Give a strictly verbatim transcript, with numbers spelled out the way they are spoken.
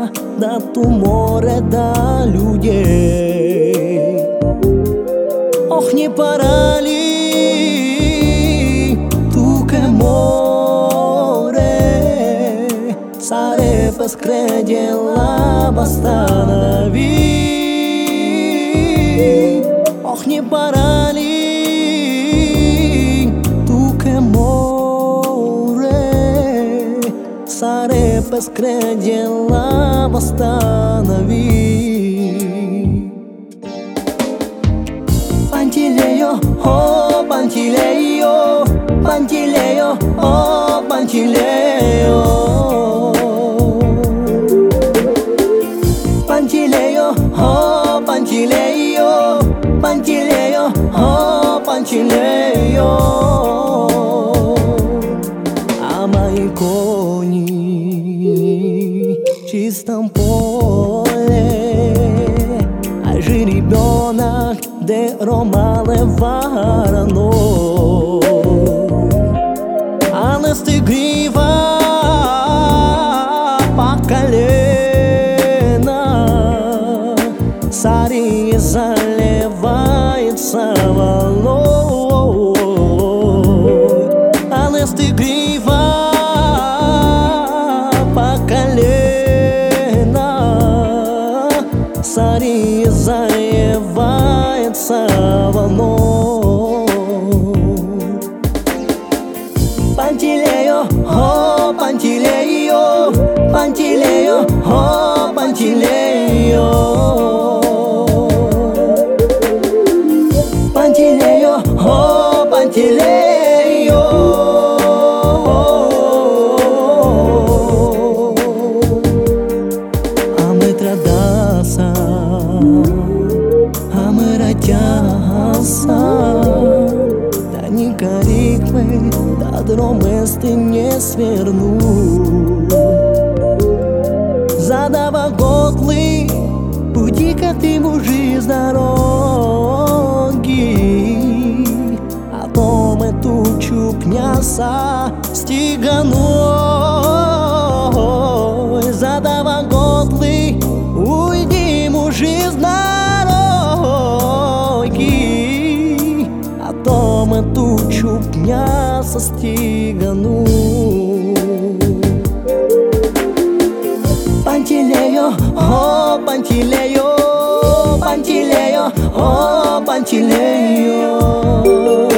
да ту море, да людей. Ох, не пора ли тук е море, царе поскредела восстанови. Ох, не пора ли тук е море, царе поскредела восстанови. Пантилео, oh Пантилео, Пантилео, oh Пантилео. Пантилео, oh Пантилео, Пантилео, oh Пантилео. А мои кони в чистом поле, а жеребенок де ромале вороной. А настигрива по колено, цари заливается волной. А настигрива по колено, цари заливается волной. Пантилео, oh Пантилео, Пантилео, oh Пантилео. Пантилео, oh Пантилео. Аме традаса, аме радяса, да не карикме, да дромести не сверну. Задава готли, пути-ка ты мужи с дороги, а то мы тучу княса стиганой. Задава готли, уйди мужи с дороги, а то мы тучу княса стигану. Пантилео, oh Пантилео, Пантилео, oh Пантилео.